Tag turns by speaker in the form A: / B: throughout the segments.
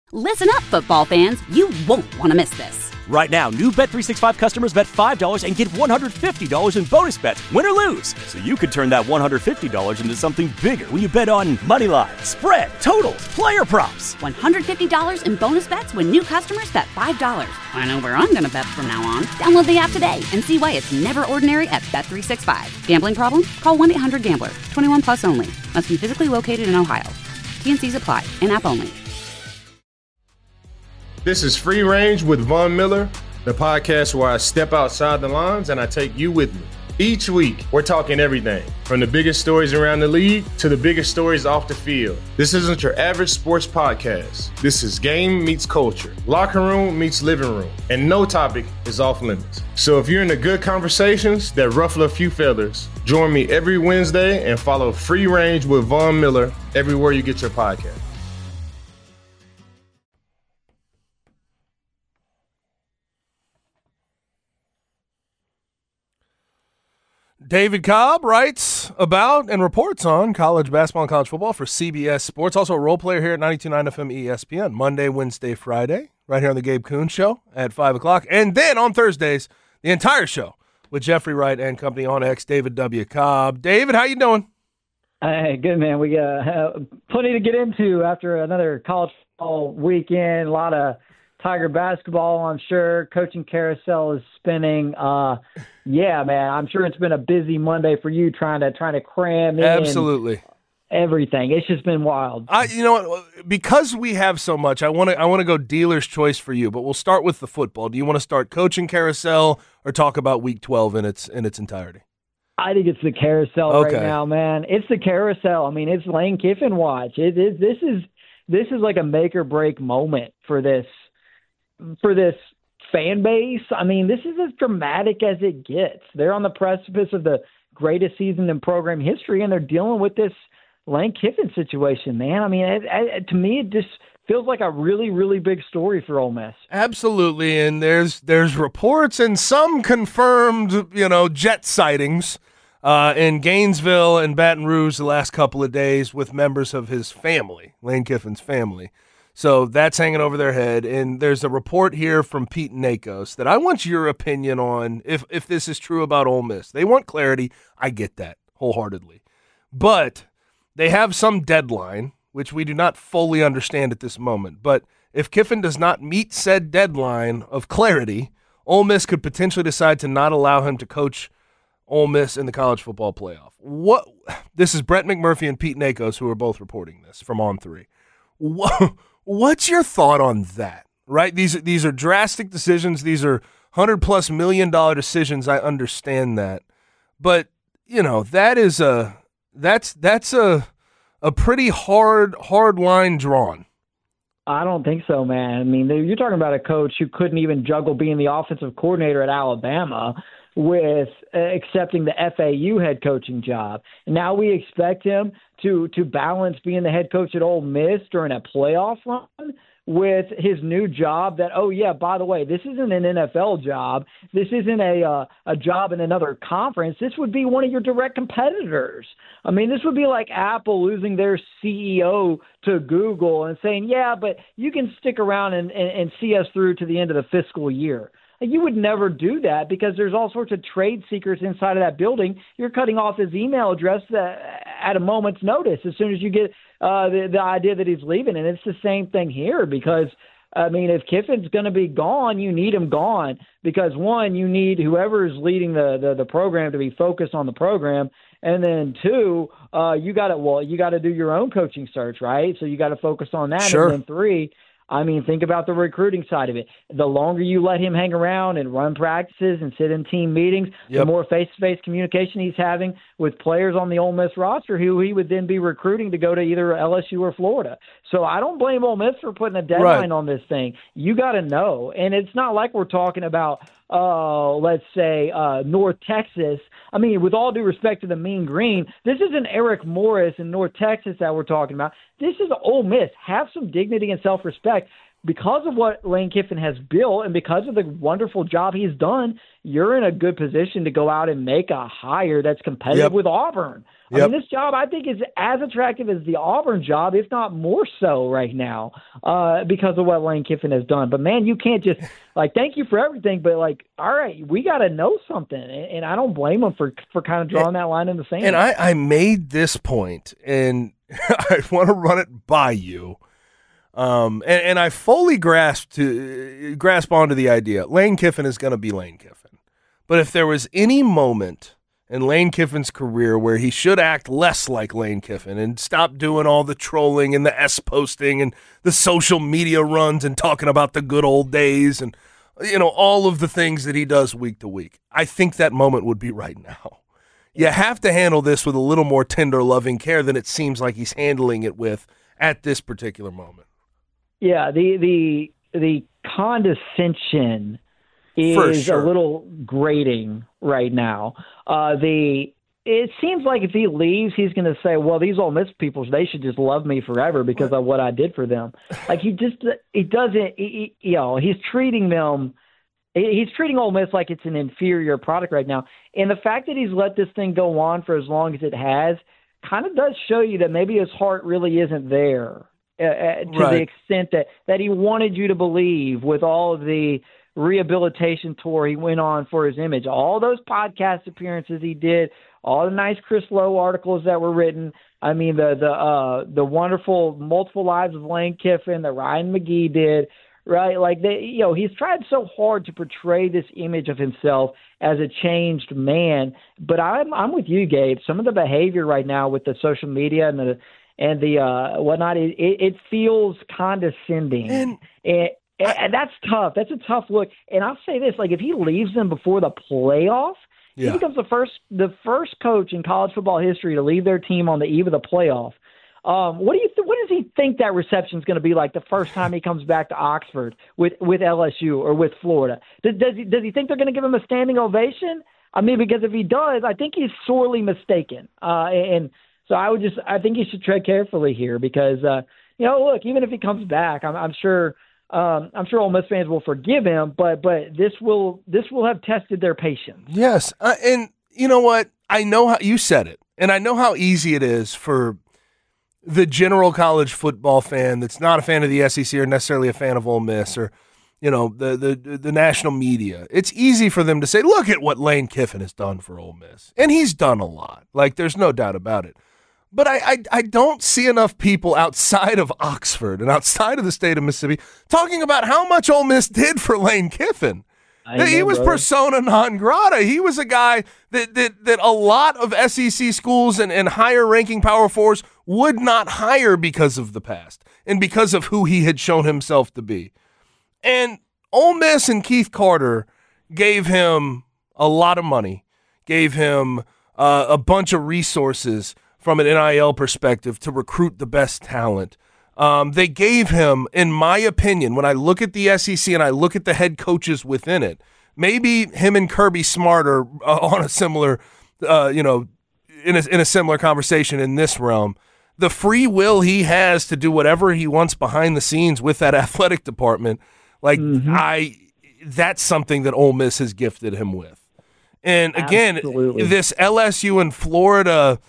A: Listen up, football fans. You won't want to miss this.
B: Right now, new Bet365 customers bet $5 and get $150 in bonus bets, win or lose. So you could turn that $150 into something bigger when you bet on money line, spread, totals, player props.
A: $150 in bonus bets when new customers bet $5. I know where I'm going to bet from now on. Download the app today and see why it's never ordinary at Bet365. Gambling problem? Call 1-800-GAMBLER. 21 plus only. Must be physically located in Ohio. T&Cs apply. In-app only.
C: This is Free Range with Von Miller, the podcast where I step outside the lines and I take you with me. Each week, we're talking everything from the biggest stories around the league to the biggest stories off the field. This isn't your average sports podcast. This is game meets culture, locker room meets living room, and no topic is off limits. So if you're into good conversations that ruffle a few feathers, join me every Wednesday and follow Free Range with Von Miller everywhere you get your podcast.
D: David Cobb writes about and reports on college basketball and college football for CBS Sports. Also a role player here at 92.9 FM ESPN. Monday, Wednesday, Friday, right here on the Gabe Kuhn Show at 5 o'clock. And then on Thursdays, the entire show with Jeffrey Wright and company on X, David W. Cobb. David, how you doing?
E: Hey, good, man. We got plenty to get into after another college football weekend. A lot of Tiger basketball, I'm sure. Coaching carousel is spinning. Yeah, man, I'm sure it's been a busy Monday for you trying to cram in
D: Absolutely
E: everything. It's just been wild.
D: You know what? Because we have so much, I want to go dealer's choice for you. But we'll start with the football. Do you want to start coaching carousel or talk about Week 12 in its entirety?
E: I think it's the carousel right now, man. It's the carousel. I mean, it's Lane Kiffin watch. This is like a make or break moment for this fan base. I mean, this is as dramatic as it gets. They're on the precipice of the greatest season in program history, and they're dealing with this Lane Kiffin situation, man. I mean, to me, it just feels like a really, really big story for Ole Miss.
D: Absolutely, and there's reports and some confirmed, jet sightings in Gainesville and Baton Rouge the last couple of days with members of his family, Lane Kiffin's family. So that's hanging over their head. And there's a report here from Pete Nakos that I want your opinion on if this is true about Ole Miss. They want clarity. I get that wholeheartedly. But they have some deadline, which we do not fully understand at this moment. But if Kiffin does not meet said deadline of clarity, Ole Miss could potentially decide to not allow him to coach Ole Miss in the college football playoff. This is Brett McMurphy and Pete Nakos who are both reporting this from On3. What's your thought on that? Right? These are drastic decisions. These are $100+ million decisions. I understand that, but that's a pretty hard line drawn.
E: I don't think so, man. I mean, you're talking about a coach who couldn't even juggle being the offensive coordinator at Alabama with accepting the FAU head coaching job. And now we expect him to balance being the head coach at Ole Miss during a playoff run with his new job that, oh, yeah, by the way, this isn't an NFL job. This isn't a job in another conference. This would be one of your direct competitors. I mean, this would be like Apple losing their CEO to Google and saying, yeah, but you can stick around and see us through to the end of the fiscal year. You would never do that because there's all sorts of trade secrets inside of that building. You're cutting off his email address at a moment's notice as soon as you get the idea that he's leaving. And it's the same thing here because, I mean, if Kiffin's going to be gone, you need him gone because, one, you need whoever is leading the program to be focused on the program. And then, two, you got to do your own coaching search, right? So you got to focus on that.
D: Sure.
E: And then, three, I mean, think about the recruiting side of it. The longer you let him hang around and run practices and sit in team meetings, the more face-to-face communication he's having with players on the Ole Miss roster who he would then be recruiting to go to either LSU or Florida. So I don't blame Ole Miss for putting a deadline on this thing. You got to know. And it's not like we're talking about, let's say, North Texas. I mean, with all due respect to the Mean Green, this isn't Eric Morris in North Texas that we're talking about. This is Ole Miss. Have some dignity and self-respect. because of what Lane Kiffin has built and because of the wonderful job he's done, you're in a good position to go out and make a hire that's competitive with Auburn. I mean, this job I think is as attractive as the Auburn job, if not more so right now, because of what Lane Kiffin has done. But, man, you can't just, thank you for everything, but, all right, we got to know something. And I don't blame them for kind of drawing that line in the sand.
D: And I made this point, and I want to run it by you. And I fully grasp onto the idea. Lane Kiffin is going to be Lane Kiffin. But if there was any moment in Lane Kiffin's career where he should act less like Lane Kiffin and stop doing all the trolling and the S-posting and the social media runs and talking about the good old days and, all of the things that he does week to week, I think that moment would be right now. You have to handle this with a little more tender, loving care than it seems like he's handling it with at this particular moment.
E: Yeah, the condescension is a little grating right now. It seems like if he leaves, he's going to say, well, these Ole Miss people, they should just love me forever because of what I did for them. He's treating them, he's treating Ole Miss like it's an inferior product right now. And the fact that he's let this thing go on for as long as it has kind of does show you that maybe his heart really isn't there to the extent that he wanted you to believe with all of the rehabilitation tour he went on for his image, all those podcast appearances he did, all the nice Chris Lowe articles that were written. I mean, the wonderful Multiple Lives of Lane Kiffin that Ryan McGee did, right? He's tried so hard to portray this image of himself as a changed man. But I'm with you, Gabe. Some of the behavior right now with the social media and the whatnot, it feels condescending. And that's tough. That's a tough look. And I'll say this, if he leaves them before the playoff, he becomes the first coach in college football history to leave their team on the eve of the playoff. What does he think that reception is going to be like the first time he comes back to Oxford with LSU or with Florida? Does he think they're going to give him a standing ovation? I mean, because if he does, I think he's sorely mistaken. And so I think he should tread carefully here because, look, even if he comes back, I'm sure Ole Miss fans will forgive him, but this will have tested their patience.
D: Yes, and you know what? I know how you said it, and I know how easy it is for the general college football fan that's not a fan of the SEC or necessarily a fan of Ole Miss or the national media. It's easy for them to say, "Look at what Lane Kiffin has done for Ole Miss," and he's done a lot. There's no doubt about it. But I don't see enough people outside of Oxford and outside of the state of Mississippi talking about how much Ole Miss did for Lane Kiffin. He was persona non grata. He was a guy that a lot of SEC schools and higher-ranking Power Fours would not hire because of the past and because of who he had shown himself to be. And Ole Miss and Keith Carter gave him a lot of money, gave him a bunch of resources from an NIL perspective to recruit the best talent. They gave him, in my opinion, when I look at the SEC and I look at the head coaches within it, maybe him and Kirby Smart are on a similar, in a similar conversation in this realm. The free will he has to do whatever he wants behind the scenes with that athletic department, that's something that Ole Miss has gifted him with. And again, this LSU and Florida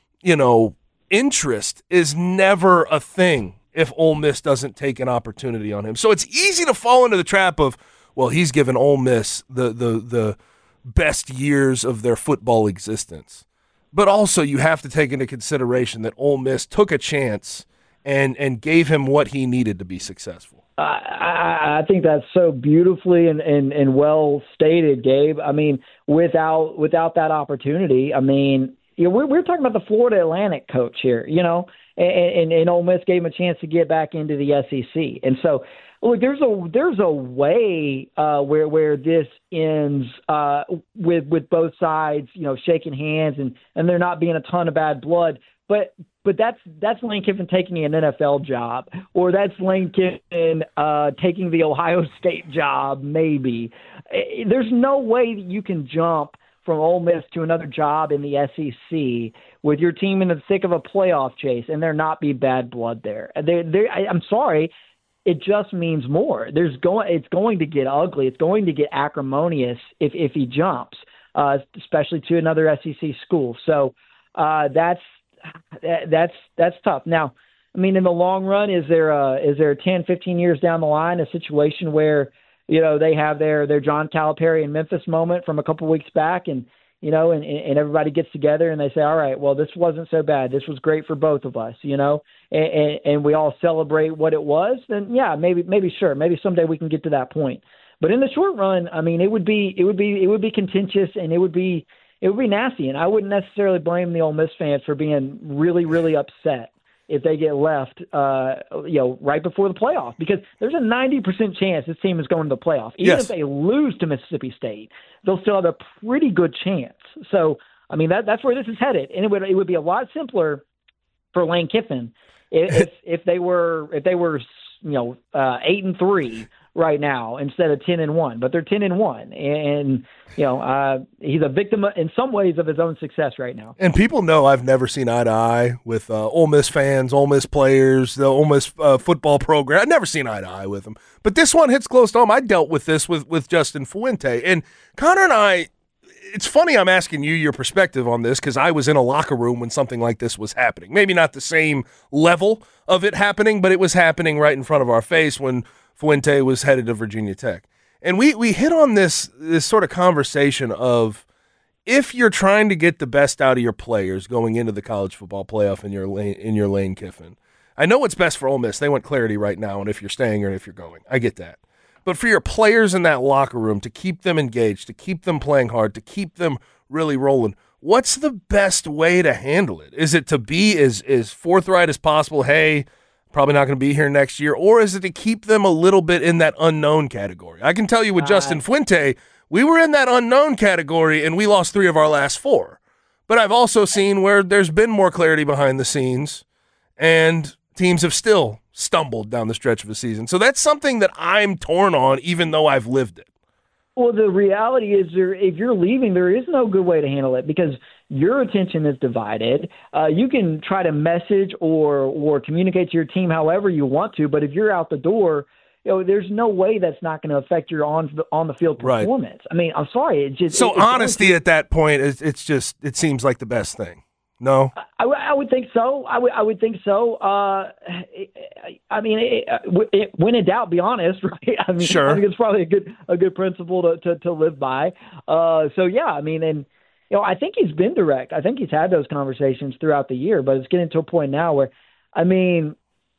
D: interest is never a thing if Ole Miss doesn't take an opportunity on him. So it's easy to fall into the trap of, well, he's given Ole Miss the best years of their football existence. But also you have to take into consideration that Ole Miss took a chance and gave him what he needed to be successful.
E: I think that's so beautifully and well stated, Gabe. I mean, without that opportunity, I mean, we're talking about the Florida Atlantic coach here, and Ole Miss gave him a chance to get back into the SEC. And so, look, there's a way where this ends with both sides, shaking hands and there not being a ton of bad blood. But that's Lane Kiffin taking an NFL job, or that's Lane Kiffin taking the Ohio State job, maybe. There's no way that you can jump from Ole Miss to another job in the SEC with your team in the thick of a playoff chase and there not be bad blood there. I'm sorry. it just means more. It's going to get ugly. It's going to get acrimonious if he jumps, especially to another SEC school. So that's tough. Now, I mean, in the long run, is there 10, 15 years down the line a situation where, they have their John Calipari in Memphis moment from a couple weeks back, and everybody gets together and they say, all right, well, this wasn't so bad. This was great for both of us, and we all celebrate what it was. Then yeah, maybe someday we can get to that point. But in the short run, I mean, it would be contentious, and it would be nasty. And I wouldn't necessarily blame the Ole Miss fans for being really, really upset if they get left, right before the playoff, because there's a 90% chance this team is going to the playoff. Even if they lose to Mississippi State, they'll still have a pretty good chance. So, I mean, that's where this is headed, and it would be a lot simpler for Lane Kiffin if they were 8-3 right now instead of 10-1, but they're 10-1, and he's a victim in some ways of his own success right now.
D: And people know I've never seen eye to eye with Ole Miss fans, Ole Miss players, the Ole Miss football program. I've never seen eye to eye with them, but this one hits close to home. I dealt with this with Justin Fuente, and Connor and I. It's funny I'm asking you your perspective on this because I was in a locker room when something like this was happening. Maybe not the same level of it happening, but it was happening right in front of our face when Fuente was headed to Virginia Tech. And we hit on this sort of conversation of if you're trying to get the best out of your players going into the college football playoff in your Lane Kiffin. I know what's best for Ole Miss. They want clarity right now on if you're staying or if you're going. I get that. But for your players in that locker room, to keep them engaged, to keep them playing hard, to keep them really rolling, what's the best way to handle it? Is it to be as forthright as possible, hey, probably not going to be here next year, or is it to keep them a little bit in that unknown category? I can tell you with Justin Fuente, we were in that unknown category, and we lost 3 of our last 4. But I've also seen where there's been more clarity behind the scenes, and teams have still stumbled down the stretch of a season. So that's something that I'm torn on, even though I've lived it.
E: Well, the reality is if you're leaving, there is no good way to handle it because your attention is divided. You can try to message or communicate to your team however you want to, but if you're out the door, there's no way that's not going to affect your on the field performance. Right. I mean, I'm sorry. It's
D: honesty at that point, it seems like the best thing. No,
E: I would think so. I would think so. I mean, when in doubt, be honest, right? I mean,
D: sure.
E: I think it's probably a good principle to live by. So yeah, I mean, and I think he's been direct. I think he's had those conversations throughout the year, but it's getting to a point now where, I mean,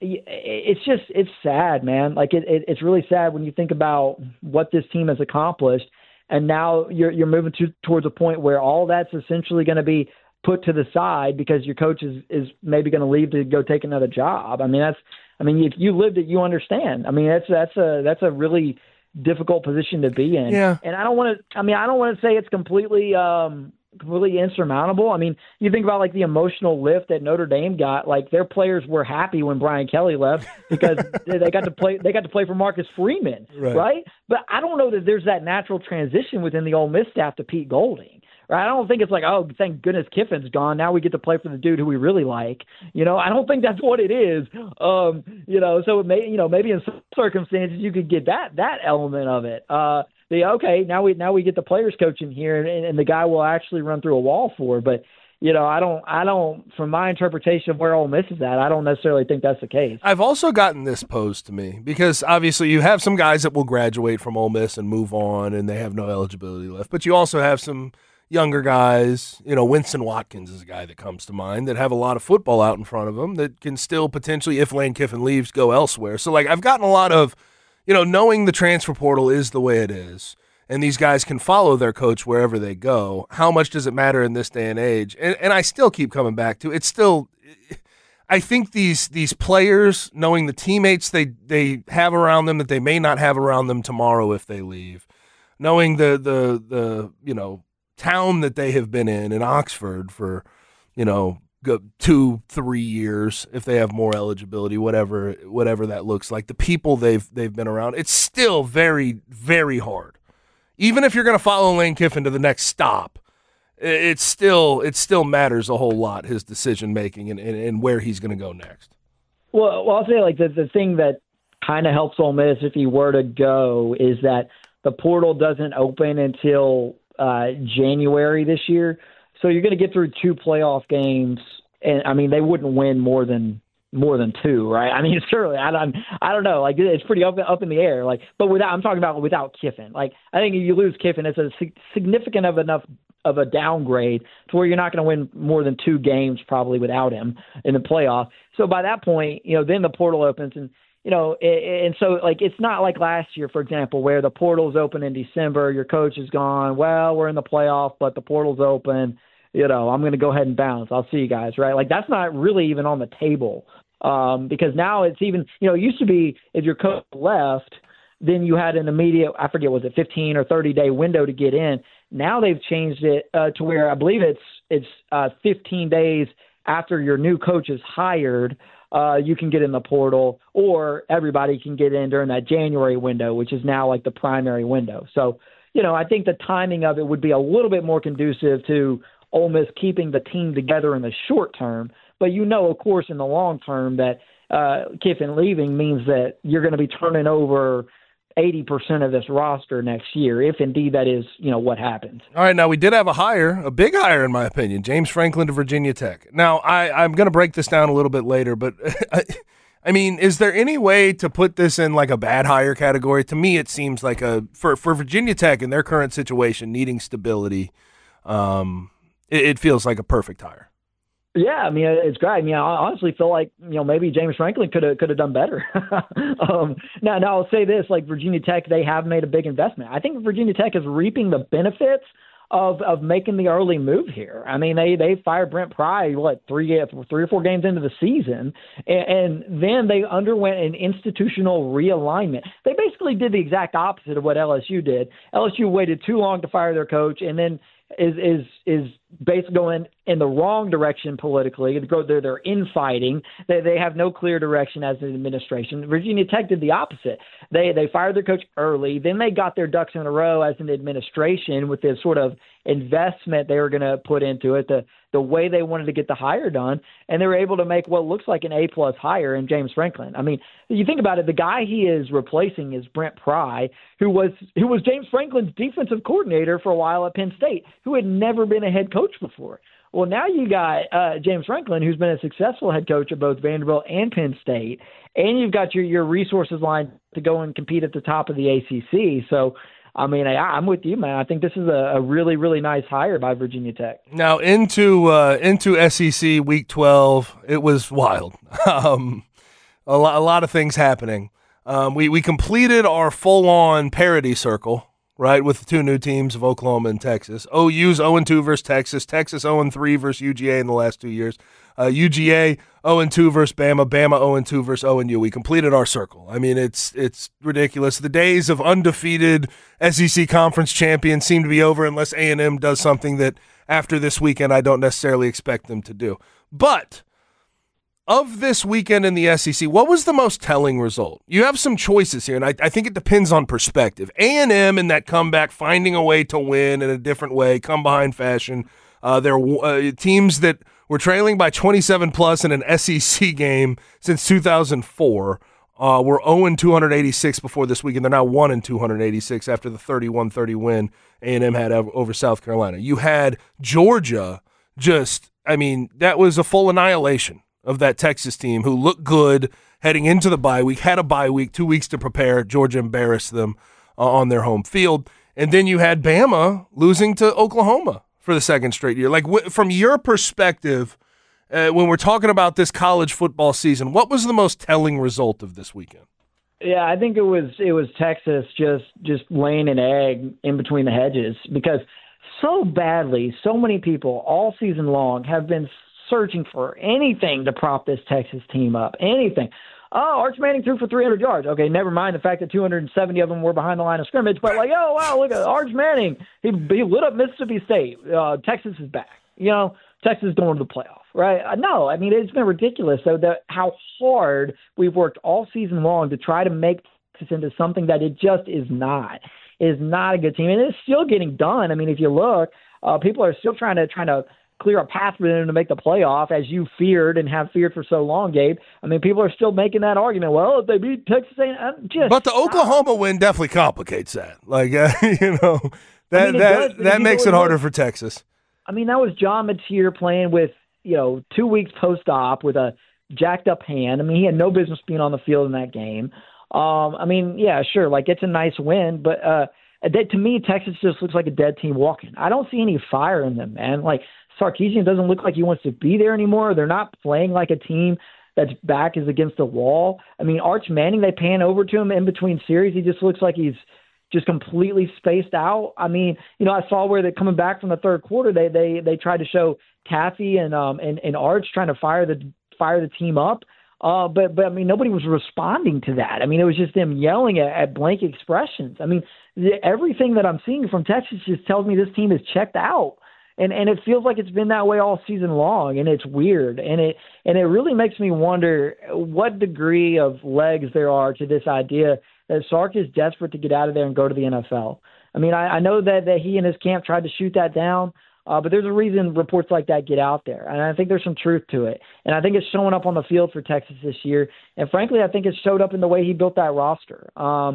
E: it's sad, man. Like it's really sad when you think about what this team has accomplished, and now you're moving towards a point where all that's essentially going to be put to the side because your coach is maybe going to leave to go take another job. I mean, if you lived it, you understand. I mean, that's a really difficult position to be in.
D: Yeah.
E: And I don't want to say it's completely insurmountable. I mean, you think about like the emotional lift that Notre Dame got, like their players were happy when Brian Kelly left because they got to play for Marcus Freeman. Right? But I don't know that there's that natural transition within the Ole Miss staff to Pete Golding. Right? I don't think it's like, oh, thank goodness Kiffin's gone. Now we get to play for the dude who we really like. I don't think that's what it is. So it maybe in some circumstances you could get that element of it. Okay, now we get the players coaching here, and the guy will actually run through a wall for. But I don't. From my interpretation of where Ole Miss is at, I don't necessarily think that's the case.
D: I've also gotten this posed to me because obviously you have some guys that will graduate from Ole Miss and move on, and they have no eligibility left. But you also have some younger guys, Winston Watkins is a guy that comes to mind that have a lot of football out in front of them that can still potentially, if Lane Kiffin leaves, go elsewhere. So, I've gotten a lot of, knowing the transfer portal is the way it is, and these guys can follow their coach wherever they go, how much does it matter in this day and age? And I still keep coming back to, it's still, I think these players, knowing the teammates they have around them that they may not have around them tomorrow if they leave, knowing the town that they have been in Oxford for, 2-3 years, if they have more eligibility, whatever that looks like, the people they've been around, it's still very, very hard. Even if you're going to follow Lane Kiffin to the next stop, it still matters a whole lot, his decision making and where he's going to go next.
E: Well, I'll say the thing that kind of helps Ole Miss if he were to go is that the portal doesn't open until January this year. So you're going to get through 2 playoff games, and I mean they wouldn't win more than 2, right? I mean, certainly, I don't know. Like it's pretty up in the air. Like, but I'm talking about without Kiffin. Like, I think if you lose Kiffin, it's a significant enough of a downgrade to where you're not going to win more than 2 games probably without him in the playoff. So by that point, then the portal opens and. And so, like, it's not like last year, for example, where the portal's open in December, your coach is gone, well, we're in the playoff, but the portal's open, I'm going to go ahead and bounce. I'll see you guys, right? Like, that's not really even on the table because now it's even, it used to be if your coach left, then you had an immediate, I forget, was it 15 or 30-day window to get in. Now they've changed it to where I believe it's 15 days after your new coach is hired, you can get in the portal, or everybody can get in during that January window, which is now like the primary window. So, I think the timing of it would be a little bit more conducive to Ole Miss keeping the team together in the short term. But of course, in the long term that Kiffin leaving means that you're going to be turning over 80% of this roster next year, if indeed that is, what happens.
D: All right, now we did have a big hire in my opinion, James Franklin to Virginia Tech. Now, I'm going to break this down a little bit later, but I mean, is there any way to put this in like a bad hire category? To me, it seems like for Virginia Tech in their current situation, needing stability, it feels like a perfect hire.
E: Yeah, I mean, it's great. I mean, I honestly feel like, maybe James Franklin could have done better. Now I'll say this, like Virginia Tech, they have made a big investment. I think Virginia Tech is reaping the benefits of making the early move here. I mean, they fired Brent Pry, 3 or 4 games into the season, and then they underwent an institutional realignment. They basically did the exact opposite of what LSU did. LSU waited too long to fire their coach, and then is basically going in the wrong direction politically. They're infighting. They have no clear direction as an administration. Virginia Tech did the opposite. They fired their coach early. Then they got their ducks in a row as an administration with this sort of investment they were going to put into it, the way they wanted to get the hire done, and they were able to make what looks like an A-plus hire in James Franklin. I mean, you think about it, the guy he is replacing is Brent Pry, who was James Franklin's defensive coordinator for a while at Penn State, who had never been a head coach before. Well, now you got James Franklin, who's been a successful head coach at both Vanderbilt and Penn State, and you've got your resources lined to go and compete at the top of the ACC. So, I mean, I'm with you, man. I think this is a really, really nice hire by Virginia Tech.
D: Now, into SEC Week 12, it was wild. A lot of things happening. We completed our full-on parity circle, right, with the 2 new teams of Oklahoma and Texas. OU's 0-2 versus Texas. Texas 0-3 versus UGA in the last 2 years. UGA 0-2 versus Bama. Bama 0-2 versus ONU. We completed our circle. I mean, it's ridiculous. The days of undefeated SEC conference champions seem to be over unless A&M does something that after this weekend I don't necessarily expect them to do. But of this weekend in the SEC, what was the most telling result? You have some choices here, and I think it depends on perspective. A&M in that comeback, finding a way to win in a different way, come behind fashion. They're teams that were trailing by 27-plus in an SEC game since 2004. Were 0-286 before this week, and they're now 1-286 after the 31-30 win A&M had over South Carolina. You had Georgia that was a full annihilation of that Texas team who looked good heading into the bye week, had a bye week, 2 weeks to prepare. Georgia embarrassed them on their home field. And then you had Bama losing to Oklahoma for the second straight year. Like, from your perspective, when we're talking about this college football season, what was the most telling result of this weekend?
E: Yeah, I think it was Texas just laying an egg in between the hedges, because so badly, so many people all season long have been searching for anything to prop this Texas team up, anything. Oh, Arch Manning threw for 300 yards. Okay, never mind the fact that 270 of them were behind the line of scrimmage, but oh, wow, look at Arch Manning. He lit up Mississippi State. Texas is back. Texas is going to the playoff, right? No, I mean, it's been ridiculous. So how hard we've worked all season long to try to make Texas into something that it just is not. It is not a good team, and it's still getting done. I mean, if you look, people are still trying to clear a path for them to make the playoff, as you feared and have feared for so long, Gabe. I mean, people are still making that argument. Well, if they beat Texas A&M,
D: but the Oklahoma win definitely complicates that. Like, that makes it harder for Texas.
E: I mean, that was John Mateer playing with 2 weeks post-op with a jacked up hand. I mean, he had no business being on the field in that game. I mean, yeah, sure, like it's a nice win, but to me, Texas just looks like a dead team walking. I don't see any fire in them, man. Like, Sarkisian doesn't look like he wants to be there anymore. They're not playing like a team that's back is against the wall. I mean, Arch Manning, they pan over to him in between series. He just looks like he's just completely spaced out. I mean, I saw where they're coming back from the third quarter. They tried to show Taffy and Arch trying to fire the team up. But I mean, nobody was responding to that. I mean, it was just them yelling at blank expressions. I mean, everything that I'm seeing from Texas just tells me this team is checked out. And it feels like it's been that way all season long, and it's weird. And it really makes me wonder what degree of legs there are to this idea that Sark is desperate to get out of there and go to the NFL. I mean, I know that he and his camp tried to shoot that down, but there's a reason reports like that get out there. And I think there's some truth to it. And I think it's showing up on the field for Texas this year. And frankly, I think it showed up in the way he built that roster.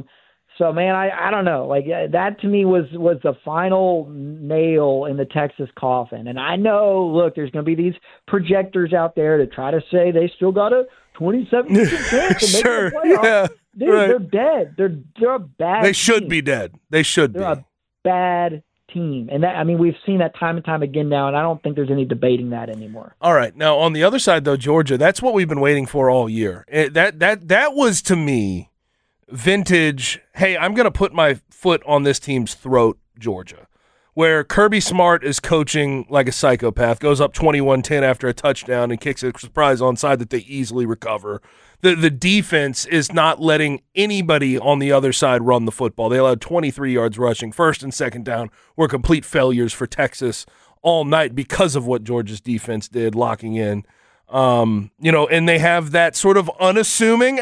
E: So, man, I don't know. Like, that to me was the final nail in the Texas coffin. And I know, look, there's going to be these projectors out there to try to say they still got a 27% chance to make the playoffs.
D: Yeah,
E: dude,
D: right.
E: They're dead. They're a bad
D: They should
E: team.
D: be dead. They should be.
E: They're a bad team. And that, I mean, we've seen that time and time again now, and I don't think there's any debating that anymore.
D: All right. Now, on the other side, though, Georgia, that's what we've been waiting for all year. That was, to me, vintage, hey, I'm going to put my foot on this team's throat, Georgia, where Kirby Smart is coaching like a psychopath, goes up 21-10 after a touchdown and kicks a surprise onside that they easily recover. The defense is not letting anybody on the other side run the football. They allowed 23 yards rushing. First and second down were complete failures for Texas all night because of what Georgia's defense did, locking in. And they have that sort of unassuming,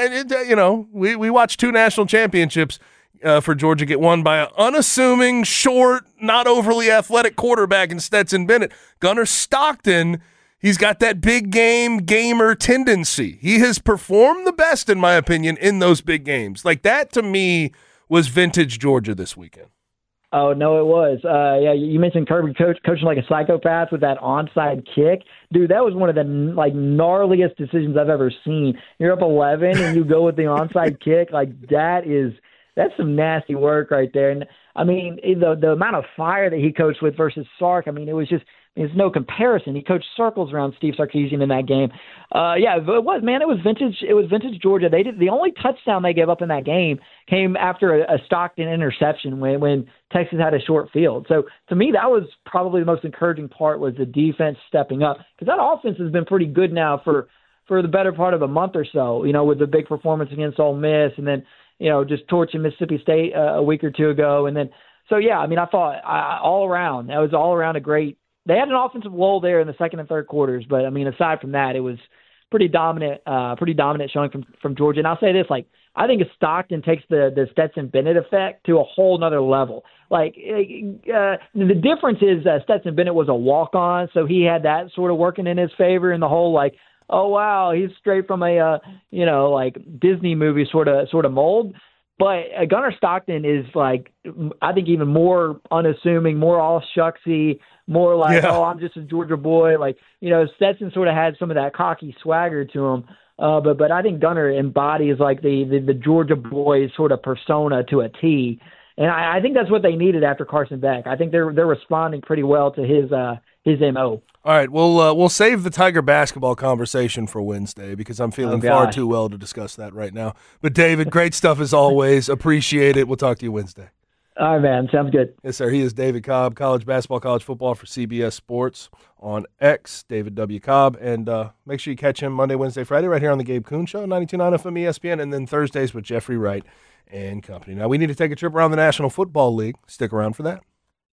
D: we watched 2 national championships for Georgia get won by an unassuming, short, not overly athletic quarterback in Stetson Bennett. Gunnar Stockton, he's got that big gamer tendency. He has performed the best, in my opinion, in those big games. Like, that to me was vintage Georgia this weekend.
E: Oh, no, it was. Yeah, you mentioned Kirby coaching like a psychopath with that onside kick. Dude, that was one of the gnarliest decisions I've ever seen. You're up 11 and you go with the onside kick. Like, that's some nasty work right there. And, I mean, the amount of fire that he coached with versus Sark, I mean, it was just – there's no comparison. He coached circles around Steve Sarkisian in that game. Yeah, it was, man. It was vintage. It was vintage Georgia. The only touchdown they gave up in that game came after a Stockton interception when Texas had a short field. So to me, that was probably the most encouraging part, was the defense stepping up, because that offense has been pretty good now for the better part of a month or so. With the big performance against Ole Miss, and then just torching Mississippi State a week or two ago, and then so yeah. I mean, I thought all around that was all around a great. They had an offensive lull there in the second and third quarters, but I mean, aside from that, it was pretty dominant showing from Georgia. And I'll say this, I think if Stockton takes the Stetson Bennett effect to a whole nother level. The difference is Stetson Bennett was a walk-on, so he had that sort of working in his favor, in the whole oh wow, he's straight from a Disney movie sort of mold. But Gunnar Stockton is I think even more unassuming, more all shucksy, more oh, I'm just a Georgia boy. Stetson sort of had some of that cocky swagger to him. But I think Gunnar embodies the Georgia boy sort of persona to a T. And I think that's what they needed after Carson Beck. I think they're responding pretty well to his MO.
D: All right, we'll save the Tiger basketball conversation for Wednesday, because I'm feeling far too well to discuss that right now. But David, great stuff as always. Appreciate it. We'll talk to you Wednesday.
E: All right, man. Sounds good.
D: Yes, sir. He is David Cobb, college basketball, college football for CBS Sports on X, David W. Cobb. And make sure you catch him Monday, Wednesday, Friday right here on the Gabe Kuhn Show, 92.9 FM ESPN, and then Thursdays with Jeffrey Wright and company. Now, we need to take a trip around the National Football League. Stick around for that.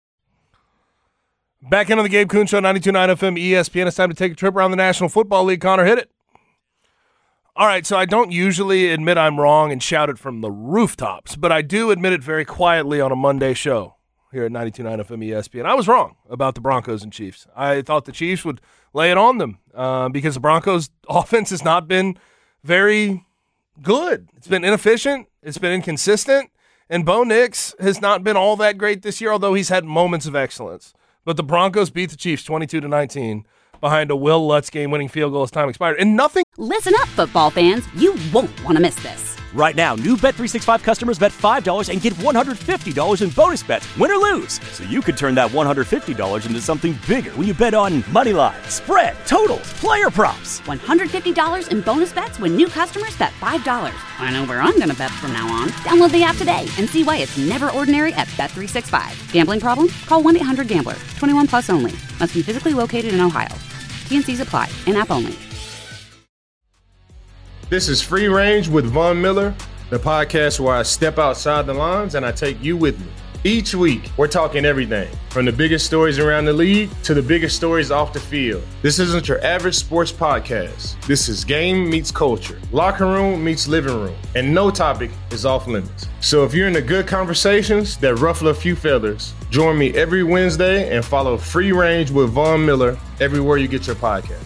D: Back in on the Gabe Kuhn Show, 92.9 FM ESPN. It's time to take a trip around the National Football League. Connor, hit it. All right, so I don't usually admit I'm wrong and shout it from the rooftops, but I do admit it very quietly on a Monday show. here at 92.9 FM ESPN. I was wrong about the Broncos and Chiefs. I thought the Chiefs would lay it on them because the Broncos' offense has not been very good. It's been inefficient. It's been inconsistent. And Bo Nix has not been all that great this year, although he's had moments of excellence. But the Broncos beat the Chiefs 22-19 behind a Will Lutz game-winning field goal as time expired. And nothing.
A: Listen up, football fans. You won't want to miss this.
B: Right now, new Bet365 customers bet $5 and get $150 in bonus bets, win or lose. So you could turn that $150 into something bigger when you bet on moneyline, spread, totals, player props.
A: $150 in bonus bets when new customers bet $5. I know where I'm going to bet from now on. Download the app today and see why it's never ordinary at Bet365. Gambling problem? Call 1-800-GAMBLER. 21 plus only. Must be physically located in Ohio. T&Cs apply. In-app only.
C: This is Free Range with Von Miller, the podcast where I step outside the lines and I take you with me. Each week, we're talking everything from the biggest stories around the league to the biggest stories off the field. This isn't your average sports podcast. This is game meets culture, locker room meets living room, and no topic is off limits. So if you're into good conversations that ruffle a few feathers, join me every Wednesday and follow Free Range with Von Miller everywhere you get your podcast.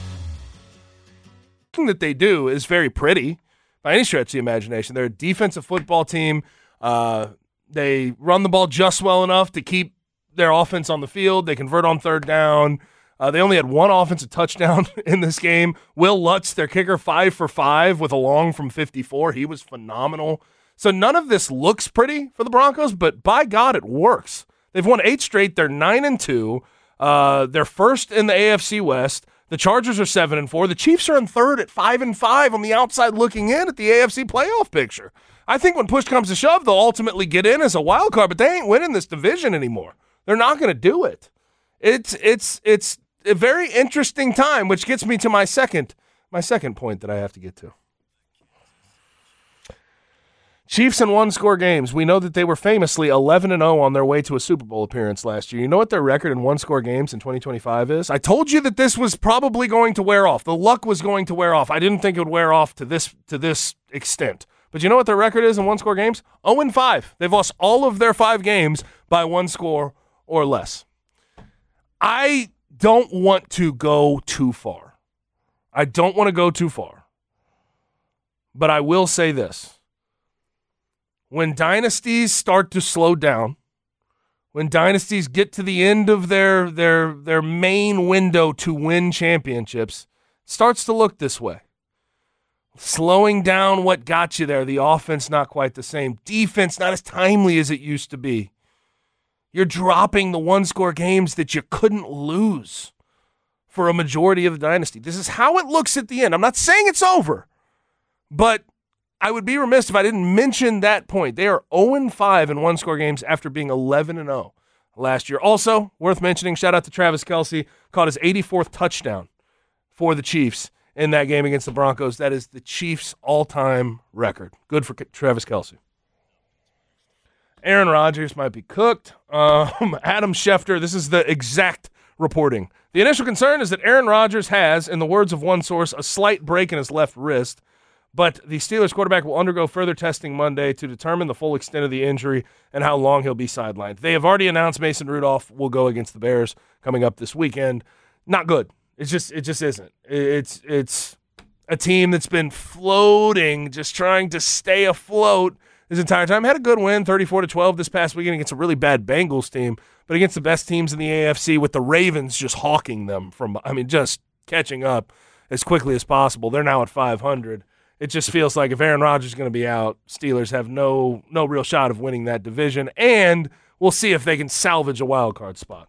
D: That they do is very pretty by any stretch of the imagination. They're a defensive football team. They run the ball just well enough to keep their offense on the field. They convert on third down. They only had one offensive touchdown in this game. Will Lutz, their kicker, 5 for 5 with a long from 54. He was phenomenal. So none of this looks pretty for the Broncos, but by God, it works. They've won 8 straight. They're 9-2. They're first in the AFC West. The Chargers are 7-4. The Chiefs are in third at 5-5 on the outside looking in at the AFC playoff picture. I think when push comes to shove, they'll ultimately get in as a wild card, but they ain't winning this division anymore. They're not going to do it. It's a very interesting time, which gets me to my second point that I have to get to. Chiefs in one-score games. We know that they were famously 11-0 on their way to a Super Bowl appearance last year. You know what their record in one-score games in 2025 is? I told you that this was probably going to wear off. The luck was going to wear off. I didn't think it would wear off to this extent. But you know what their record is in one-score games? 0-5. They've lost all of their 5 games by 1 score or less. I don't want to go too far. But I will say this. When dynasties start to slow down, when dynasties get to the end of their main window to win championships, it starts to look this way. Slowing down what got you there. The offense not quite the same. Defense not as timely as it used to be. You're dropping the one-score games that you couldn't lose for a majority of the dynasty. This is how it looks at the end. I'm not saying it's over, but I would be remiss if I didn't mention that point. They are 0-5 in one-score games after being 11-0 last year. Also, worth mentioning, shout out to Travis Kelce, caught his 84th touchdown for the Chiefs in that game against the Broncos. That is the Chiefs' all-time record. Good for Travis Kelce. Aaron Rodgers might be cooked. Adam Schefter, this is the exact reporting. The initial concern is that Aaron Rodgers has, in the words of one source, a slight break in his left wrist. But the Steelers quarterback will undergo further testing Monday to determine the full extent of the injury and how long he'll be sidelined. They have already announced Mason Rudolph will go against the Bears coming up this weekend. Not good. It just isn't. It's a team that's been floating, just trying to stay afloat this entire time. Had a good win, 34-12 this past weekend against a really bad Bengals team, but against the best teams in the AFC with the Ravens just hawking them just catching up as quickly as possible. They're now at 500. It just feels like if Aaron Rodgers is going to be out, Steelers have no real shot of winning that division, and we'll see if they can salvage a wild card spot.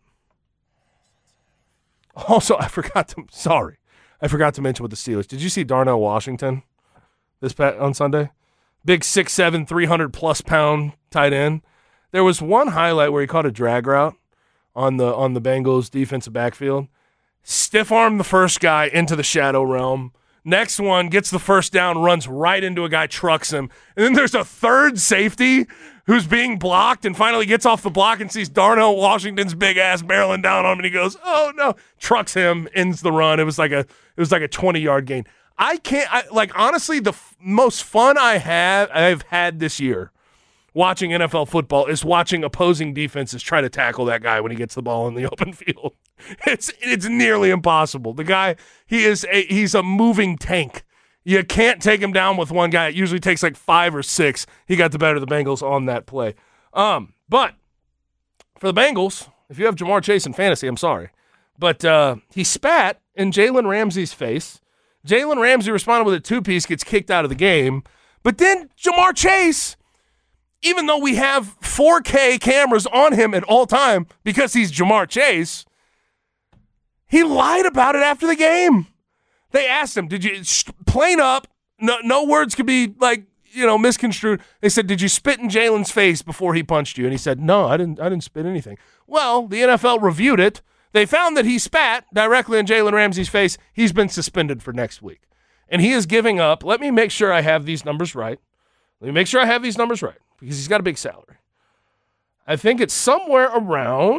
D: Also, I forgot to mention with the Steelers. Did you see Darnell Washington on Sunday? Big 6'7", 300-plus pound tight end. There was one highlight where he caught a drag route on the Bengals defensive backfield. Stiff-armed the first guy into the shadow realm. Next one gets the first down, runs right into a guy, trucks him. And then there's a third safety who's being blocked and finally gets off the block and sees Darnell Washington's big ass barreling down on him, and he goes, "Oh no!" Trucks him, ends the run. It was like a 20-yard gain. Honestly, the most fun I've had this year watching NFL football is watching opposing defenses try to tackle that guy when he gets the ball in the open field. It's nearly impossible. The guy, he's a moving tank. You can't take him down with one guy. It usually takes like 5 or 6. He got the better of the Bengals on that play. But for the Bengals, if you have Jamar Chase in fantasy, I'm sorry. But he spat in Jalen Ramsey's face. Jalen Ramsey responded with a 2-piece, gets kicked out of the game. But then Jamar Chase, even though we have 4K cameras on him at all time because he's Jamar Chase, he lied about it after the game. They asked him, did you, plain up, no words could be misconstrued. They said, did you spit in Jalen's face before he punched you? And he said, no, I didn't spit anything. Well, the NFL reviewed it. They found that he spat directly in Jalen Ramsey's face. He's been suspended for next week. And he is giving up. Let me make sure I have these numbers right. Because he's got a big salary. I think it's somewhere around,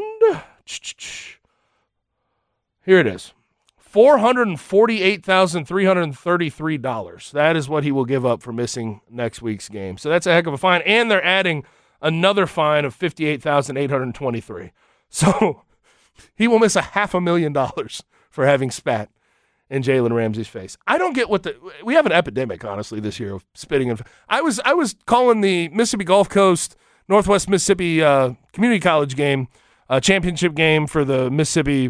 D: here it is, $448,333. That is what he will give up for missing next week's game. So that's a heck of a fine. And they're adding another fine of $58,823. So he will miss $500,000 for having spat in Jalen Ramsey's face. I don't get we have an epidemic, honestly, this year of spitting. I was calling the Mississippi Gulf Coast Northwest Mississippi Community College game, championship game for the Mississippi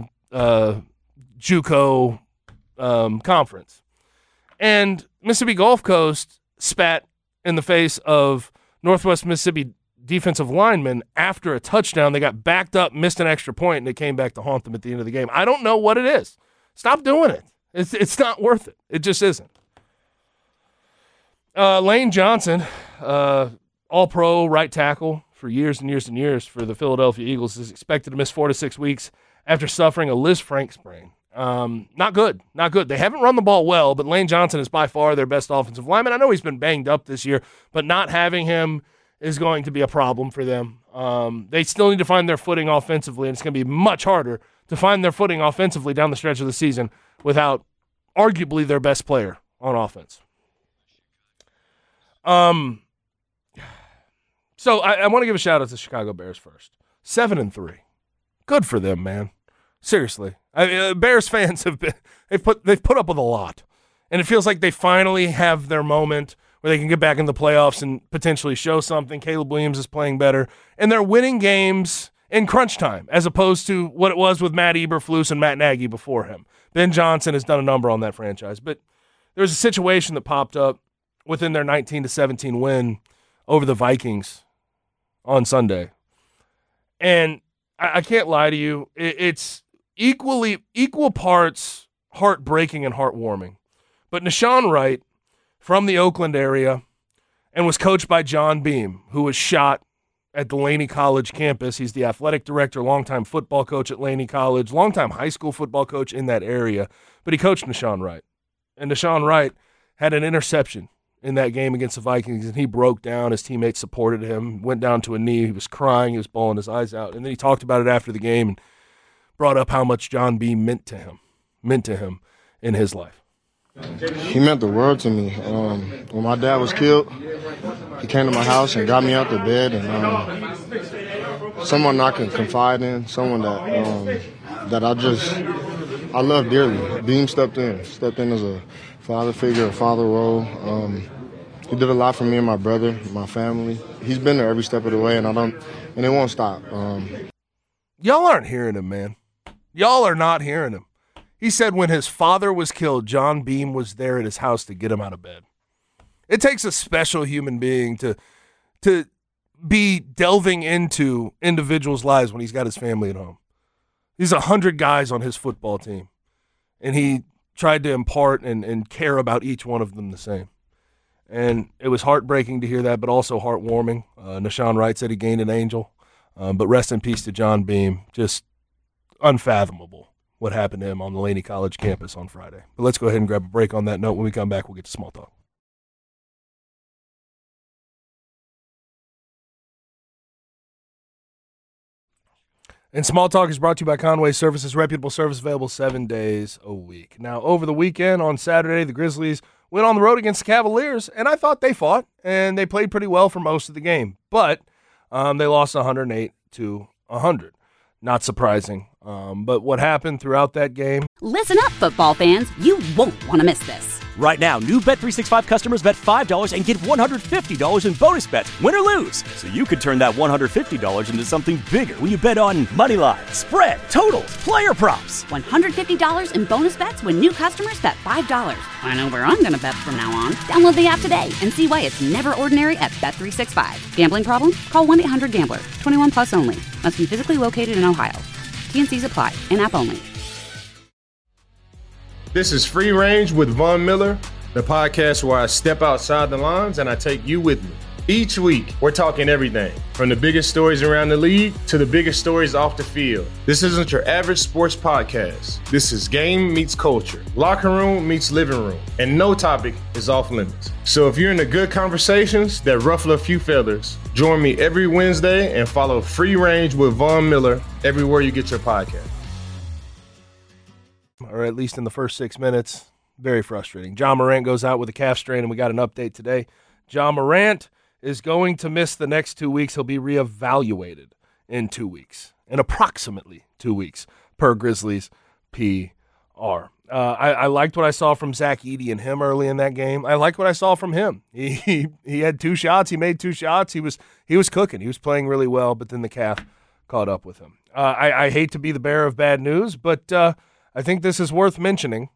D: JUCO conference. And Mississippi Gulf Coast spat in the face of Northwest Mississippi defensive linemen after a touchdown. They got backed up, missed an extra point, and it came back to haunt them at the end of the game. I don't know what it is. Stop doing it. It's not worth it. It just isn't. Lane Johnson, all-pro right tackle for years and years and years for the Philadelphia Eagles, is expected to miss 4 to 6 weeks after suffering a Lisfranc sprain. Not good. They haven't run the ball well, but Lane Johnson is by far their best offensive lineman. I know he's been banged up this year, but not having him is going to be a problem for them. They still need to find their footing offensively, and it's going to be much harder to find their footing offensively down the stretch of the season without arguably their best player on offense. So I want to give a shout out to the Chicago Bears first. 7-3. Good for them, man. Seriously. Bears fans they've put up with a lot. And it feels like they finally have their moment where they can get back in the playoffs and potentially show something. Caleb Williams is playing better. And they're winning games in crunch time, as opposed to what it was with Matt Eberflus and Matt Nagy before him. Ben Johnson has done a number on that franchise. But there's a situation that popped up within their 19-17 win over the Vikings on Sunday. And I can't lie to you, it's equal parts heartbreaking and heartwarming. But Nashawn Wright, from the Oakland area, and was coached by John Beam, who was shot at the Laney College campus. He's the athletic director, longtime football coach at Laney College, longtime high school football coach in that area. But he coached Nashawn Wright. And Nashawn Wright had an interception in that game against the Vikings, and he broke down. His teammates supported him, went down to a knee. He was crying. He was bawling his eyes out. And then he talked about it after the game and brought up how much John Beam meant to him in his life.
F: He meant the world to me. When my dad was killed, he came to my house and got me out the bed, and someone I can confide in, someone that I love dearly. Beam stepped in as a father figure, a father role. He did a lot for me and my brother, my family. He's been there every step of the way, and it won't stop.
D: Y'all aren't hearing him, man. Y'all are not hearing him. He said when his father was killed, John Beam was there at his house to get him out of bed. It takes a special human being to be delving into individuals' lives when he's got his family at home. He's 100 guys on his football team, and he tried to impart and care about each one of them the same. And it was heartbreaking to hear that, but also heartwarming. Nashawn Wright said he gained an angel, but rest in peace to John Beam. Just unfathomable what happened to him on the Laney College campus on Friday. But let's go ahead and grab a break on that note. When we come back, we'll get to small talk. And Small Talk is brought to you by Conway Services, reputable service available 7 days a week. Now, over the weekend on Saturday, the Grizzlies went on the road against the Cavaliers, and I thought they fought, and they played pretty well for most of the game. But they lost 108-100. Not surprising. But what happened throughout that game?
A: Listen up, football fans. You won't want to miss this.
B: Right now, new Bet365 customers bet $5 and get $150 in bonus bets, win or lose. So you could turn that $150 into something bigger when you bet on moneyline, spread, totals, player props.
A: $150 in bonus bets when new customers bet $5. I know where I'm going to bet from now on. Download the app today and see why it's never ordinary at Bet365. Gambling problem? Call 1-800-GAMBLER. 21 plus only. Must be physically located in Ohio. T&Cs apply. In-app only.
C: This is Free Range with Von Miller, the podcast where I step outside the lines and I take you with me. Each week, we're talking everything from the biggest stories around the league to the biggest stories off the field. This isn't your average sports podcast. This is game meets culture, locker room meets living room, and no topic is off limits. So if you're into good conversations that ruffle a few feathers, join me every Wednesday and follow Free Range with Von Miller everywhere you get your podcast.
D: Or at least in the first 6 minutes. Very frustrating. John Morant goes out with a calf strain, and we got an update today. John Morant is going to miss the next 2 weeks. He'll be reevaluated in 2 weeks, in approximately 2 weeks, per Grizzlies PR. I liked what I saw from Zach Edey and him early in that game. I liked what I saw from him. He had 2 shots. He made 2 shots. He was cooking. He was playing really well, but then the calf caught up with him. I hate to be the bearer of bad news, but I think this is worth mentioning,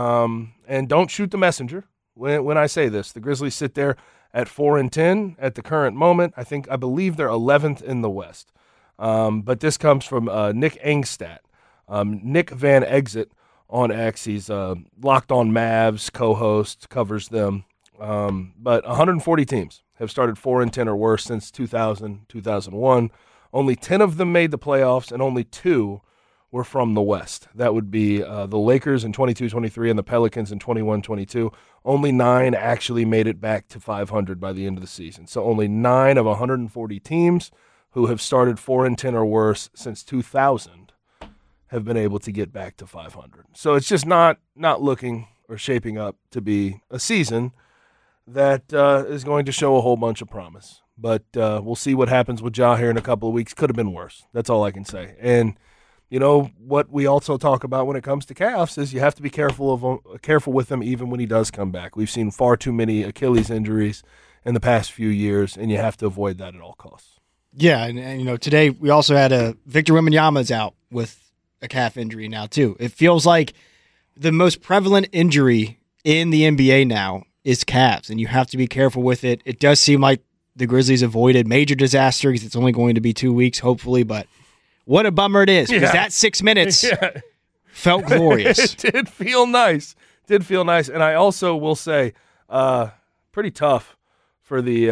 D: and don't shoot the messenger when I say this. The Grizzlies sit there at 4-10 at the current moment. I believe they're 11th in the West. But this comes from Nick Angstadt, Nick Van Exit on X. He's Locked On Mavs co-host, covers them. But 140 teams have started 4-10 or worse since 2000, 2001. Only 10 of them made the playoffs, and only 2 were from the West. That would be the Lakers in 22-23 and the Pelicans in 21-22. Only 9 actually made it back to 500 by the end of the season. So only 9 of 140 teams who have started 4-10 or worse since 2000 have been able to get back to 500. So it's just not looking or shaping up to be a season that is going to show a whole bunch of promise. But we'll see what happens with Ja here in a couple of weeks. Could have been worse. That's all I can say. And you know, what we also talk about when it comes to calves is you have to be careful with him even when he does come back. We've seen far too many Achilles injuries in the past few years, and you have to avoid that at all costs.
G: Yeah, and you know, today we also had Victor Wembanyama's out with a calf injury now too. It feels like the most prevalent injury in the NBA now is calves, and you have to be careful with it. It does seem like the Grizzlies avoided major disaster because it's only going to be 2 weeks, hopefully, but what a bummer it is, because that 6 minutes felt glorious.
D: It did feel nice. And I also will say, pretty tough for the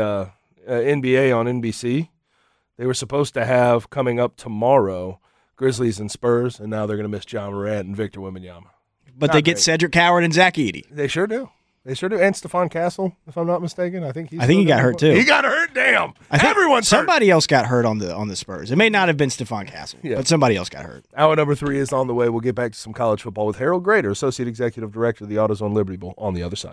D: NBA on NBC. They were supposed to have, coming up tomorrow, Grizzlies and Spurs, and now they're going to miss John Morant and Victor Wembanyama.
G: But they get Cedric Howard and Zach Edey.
D: They sure do. And Stephon Castle, if I'm not mistaken. I think
G: he got hurt too.
D: He got hurt. Damn.
G: Somebody else got hurt on the Spurs. It may not have been Stephon Castle, but somebody else got hurt.
D: Hour number 3 is on the way. We'll get back to some college football with Harold Grader, Associate Executive Director of the AutoZone Liberty Bowl, on the other side.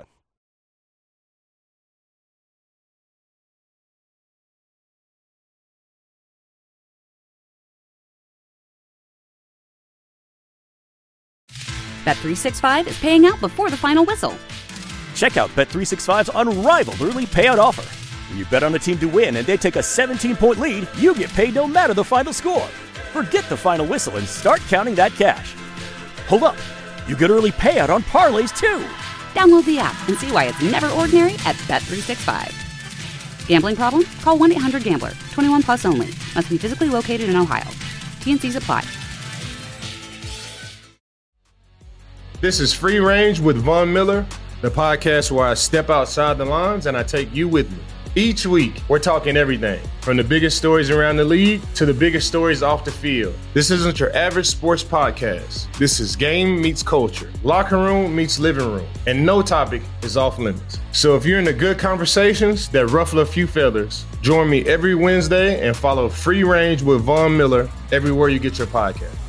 A: Bet365 is paying out before the final whistle.
B: Check out Bet365's unrivaled early payout offer. When you bet on a team to win and they take a 17-point lead, you get paid no matter the final score. Forget the final whistle and start counting that cash. Hold up. You get early payout on parlays, too.
A: Download the app and see why it's never ordinary at Bet365. Gambling problem? Call 1-800-GAMBLER. 21 plus only. Must be physically located in Ohio. T&Cs apply.
C: This is Free Range with Von Miller, the podcast where I step outside the lines and I take you with me. Each week, we're talking everything from the biggest stories around the league to the biggest stories off the field. This isn't your average sports podcast. This is game meets culture, locker room meets living room, and no topic is off limits. So if you're into good conversations that ruffle a few feathers, join me every Wednesday and follow Free Range with Von Miller everywhere you get your podcast.